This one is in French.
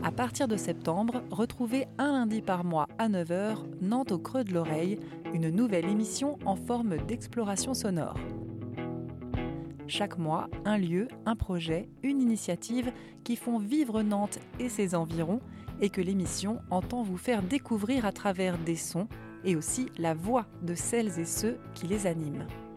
À partir de septembre, retrouvez un lundi par mois à 9 h, Nantes au creux de l'oreille, une nouvelle émission en forme d'exploration sonore. Chaque mois, un lieu, un projet, une initiative qui font vivre Nantes et ses environs et que l'émission entend vous faire découvrir à travers des sons et aussi la voix de celles et ceux qui les animent.